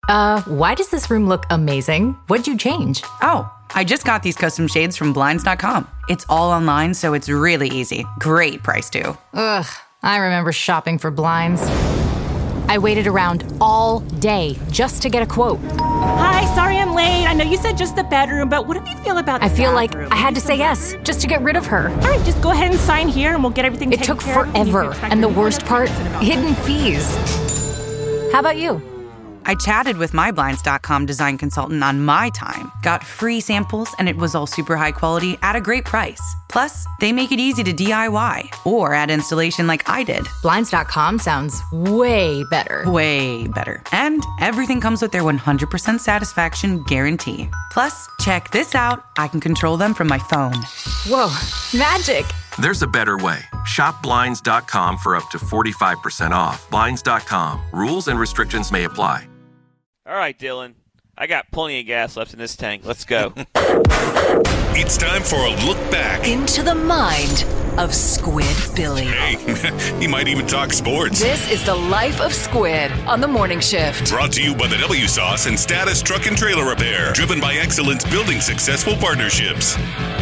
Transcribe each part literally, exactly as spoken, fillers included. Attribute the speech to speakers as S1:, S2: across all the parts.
S1: Uh, why does this room look amazing? What'd you change?
S2: Oh, I just got these custom shades from Blinds dot com. It's all online, so it's really easy. Great price, too.
S1: Ugh, I remember shopping for blinds. I waited around all day just to get a quote.
S3: Hi, sorry I'm late. I know you said just the bedroom, but what do you feel about the
S1: I feel
S3: bathroom?
S1: like I had to say yes just to get rid of her.
S3: All right, just go ahead and sign here and we'll get everything
S1: It
S3: taken
S1: took
S3: care of.
S1: forever, and the worst part, hidden fees. How about you?
S2: I chatted with my Blinds dot com design consultant on my time, got free samples, and it was all super high quality at a great price. Plus, they make it easy to D I Y or add installation like I did.
S1: Blinds dot com sounds way better.
S2: Way better. And everything comes with their one hundred percent satisfaction guarantee. Plus, check this out. I can control them from my phone.
S1: Whoa, magic.
S4: There's a better way. Shop Blinds dot com for up to forty-five percent off. Blinds dot com. Rules and restrictions may apply.
S5: All right, Dylan. I got plenty of gas left in this tank. Let's go.
S6: It's time for a look back
S7: into the mind of Squid Billy.
S6: Hey, he might even talk sports.
S7: This is the life of Squid on the morning shift.
S6: Brought to you by the W Sauce and Status Truck and Trailer Repair. Driven by excellence, building successful partnerships.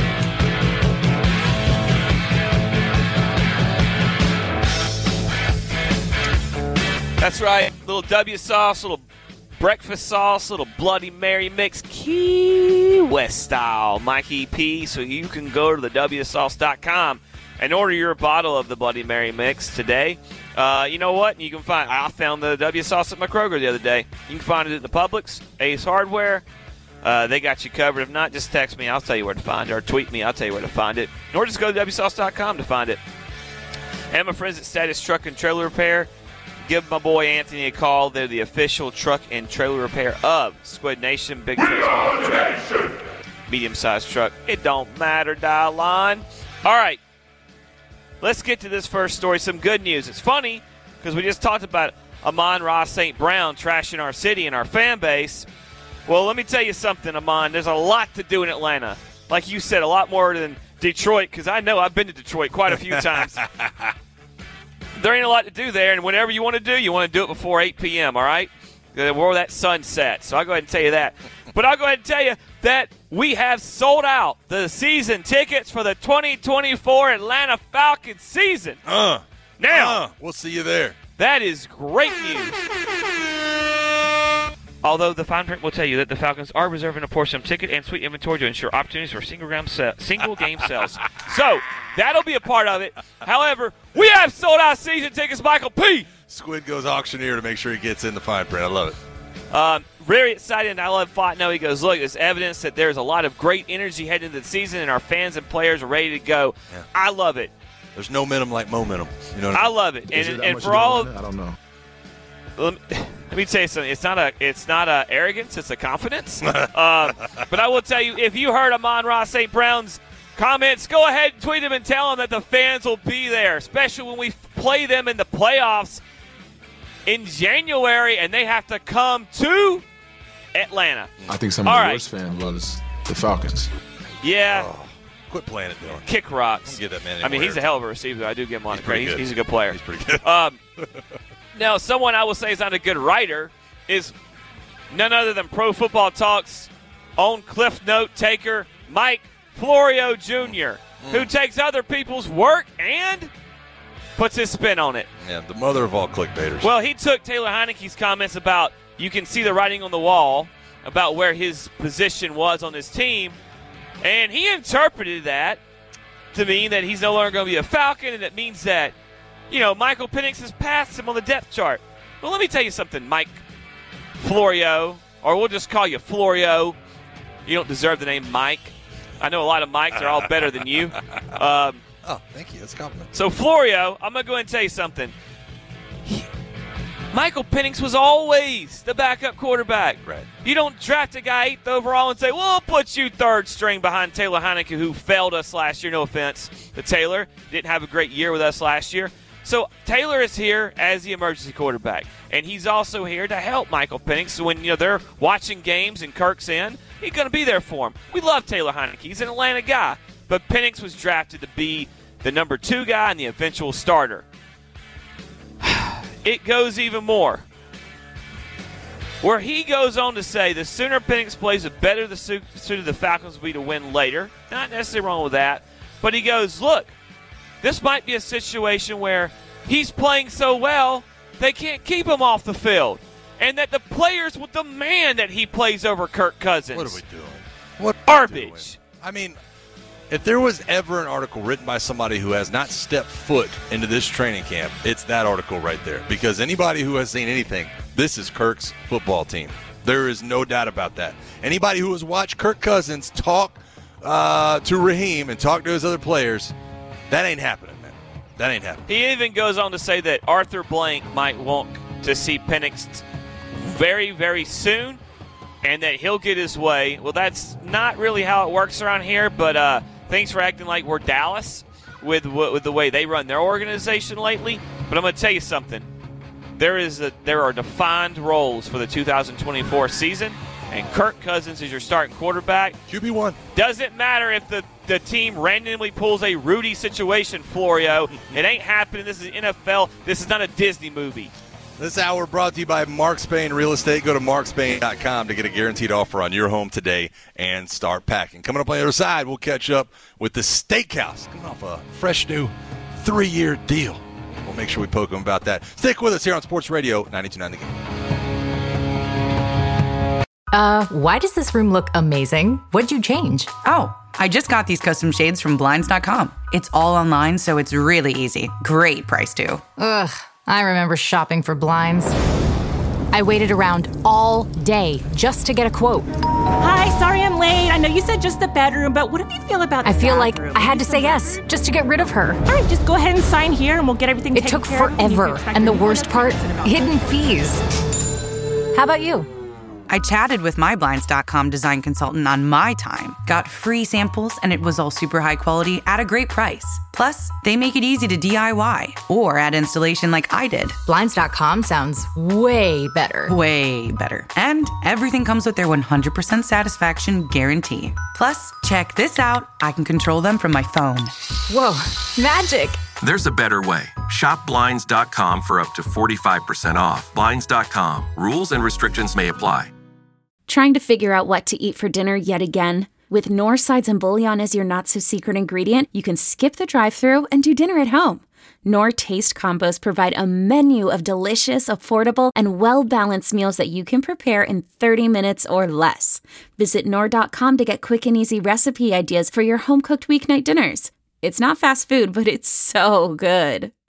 S5: That's right. Little W sauce, little breakfast sauce, little Bloody Mary mix, Key West style, Mikey P. So you can go to the W sauce dot com and order your bottle of the Bloody Mary mix today. Uh, you know what? You can find. I found the W sauce at my Kroger the other day. You can find it at the Publix, Ace Hardware. Uh, they got you covered. If not, just text me. I'll tell you where to find it, or tweet me. I'll tell you where to find it. Or just go to W sauce dot com to find it. And my friends at Status Truck and Trailer Repair. Give my boy Anthony a call. They're the official truck and trailer repair of Squid Nation. Big truck, small truck, medium-sized truck. It don't matter, dial line. All right. Let's get to this first story. Some good news. It's funny because we just talked about Amon-Ra Saint Brown trashing our city and our fan base. Well, let me tell you something, Amon. There's a lot to do in Atlanta. Like you said, a lot more than Detroit, because I know I've been to Detroit quite a few times. There ain't a lot to do there, and whatever you want to do, you want to do it before eight p.m., all right? Where that sun sets. So I'll go ahead and tell you that. But I'll go ahead and tell you that we have sold out the season tickets for the twenty twenty-four Atlanta Falcons season.
S8: Uh,
S5: now,
S8: uh, we'll see you there.
S5: That is great news. Although the fine print will tell you that the Falcons are reserving a portion of ticket and suite inventory to ensure opportunities for single game, se- single game sales. So that'll be a part of it. However, we have sold out season tickets, Michael P.
S8: Squid goes auctioneer to make sure he gets in the fine print. I love it.
S5: Um, very excited. I love Fontenot. He goes, look, it's evidence that there's a lot of great energy heading into the season, and our fans and players are ready to go.
S8: Yeah.
S5: I love it.
S8: There's no minimum like momentum. You know what
S5: I
S8: I mean?
S5: love it.
S9: Is
S5: And,
S9: it
S5: and
S9: much
S5: for all
S9: doing
S5: of
S9: it? I don't know.
S5: Let me, let me tell you something. It's not a it's not a arrogance. It's a confidence. um, but I will tell you, if you heard Amon-Ra Saint Brown's comments, go ahead and tweet him and tell him that the fans will be there, especially when we play them in the playoffs in January, and they have to come to Atlanta.
S9: I think some of
S5: All
S9: the
S5: right.
S9: worst fan loves the Falcons.
S5: Yeah.
S8: Oh, quit playing it, Dylan.
S5: Kick rocks.
S8: Don't give that man any
S5: I mean,
S8: more
S5: he's a
S8: air.
S5: hell of a receiver. I do give him on
S8: He's
S5: it. He's,
S8: pretty
S5: he's,
S8: good.
S5: a good player.
S8: He's pretty good.
S5: Um, now, someone I will say is not a good writer is none other than Pro Football Talk's own Cliff Note taker, Mike Florio Junior, mm. who takes other people's work and puts his spin on it.
S8: Yeah, the mother of all clickbaiters.
S5: Well, he took Taylor Heineke's comments about you can see the writing on the wall about where his position was on his team, and he interpreted that to mean that he's no longer going to be a Falcon, and it means that, you know, Michael Penix has passed him on the depth chart. Well, let me tell you something, Mike Florio, or we'll just call you Florio. You don't deserve the name Mike. I know a lot of Mikes are all better than you. Um,
S8: oh, thank you. That's a compliment.
S5: so, Florio, I'm going to go ahead and tell you something. He, Michael Penix was always the backup quarterback.
S8: Right.
S5: You don't draft a guy eighth overall and say, well, we'll put you third string behind Taylor Heineke, who failed us last year. No offense to Taylor. Didn't have a great year with us last year. So Taylor is here as the emergency quarterback, and he's also here to help Michael Penix. So when you know they're watching games and Kirk's in, he's going to be there for him. We love Taylor Heineke. He's an Atlanta guy. But Penix was drafted to be the number two guy and the eventual starter. It goes even more. where he goes on to say the sooner Penix plays, the better the suit, suit of the Falcons will be to win later. Not necessarily wrong with that. But he goes, look, this might be a situation where he's playing so well, they can't keep him off the field. And that the players will demand that he plays over Kirk Cousins.
S8: What are we doing? What
S5: garbage?
S8: I mean, if there was ever an article written by somebody who has not stepped foot into this training camp, it's that article right there. Because anybody who has seen anything, this is Kirk's football team. There is no doubt about that. Anybody who has watched Kirk Cousins talk uh, to Raheem and talk to his other players, that ain't happening, man. That ain't happening.
S5: He even goes on to say that Arthur Blank might want to see Penix very, very soon, and that he'll get his way. Well, that's not really how it works around here, but uh, thanks for acting like we're Dallas with with the way they run their organization lately. But I'm going to tell you something. There is a, there are defined roles for the two thousand twenty-four season, and Kirk Cousins is your starting quarterback.
S8: Q B one.
S5: Doesn't matter if the, the team randomly pulls a Rudy situation, Florio. It ain't happening. This is N F L. This is not a Disney movie.
S8: This hour brought to you by Mark Spain Real Estate. Go to mark spain dot com to get a guaranteed offer on your home today and start packing. Coming up on the other side, we'll catch up with the Steakhouse. Coming off a fresh new three-year deal. We'll make sure we poke them about that. Stick with us here on Sports Radio ninety-two point nine The Game.
S1: Uh, why does this room look amazing? What'd you change?
S2: Oh, I just got these custom shades from Blinds dot com. It's all online, so it's really easy. Great price, too.
S1: Ugh. I remember shopping for blinds. I waited around all day just to get a quote.
S3: Hi, sorry I'm late. I know you said just the bedroom, but what do you feel about the
S1: I feel like
S3: bathroom?
S1: I had to say yes just to get rid of her.
S3: All right, just go ahead and sign here and we'll get everything
S1: It
S3: taken
S1: took
S3: care of.
S1: forever, and the worst part, hidden fees. How about you?
S2: I chatted with my Blinds dot com design consultant on my time, got free samples, and it was all super high quality at a great price. Plus, they make it easy to D I Y or add installation like I did.
S1: Blinds dot com sounds way better.
S2: Way better. And everything comes with their one hundred percent satisfaction guarantee. Plus, check this out. I can control them from my phone.
S1: Whoa, magic.
S4: There's a better way. Shop Blinds dot com for up to forty-five percent off. Blinds dot com. Rules and restrictions may apply.
S10: Trying to figure out what to eat for dinner yet again? With Knorr sides and bouillon as your not-so-secret ingredient, you can skip the drive-thru and do dinner at home. Knorr Taste Combos provide a menu of delicious, affordable, and well-balanced meals that you can prepare in thirty minutes or less. Visit Knorr dot com to get quick and easy recipe ideas for your home-cooked weeknight dinners. It's not fast food, but it's so good.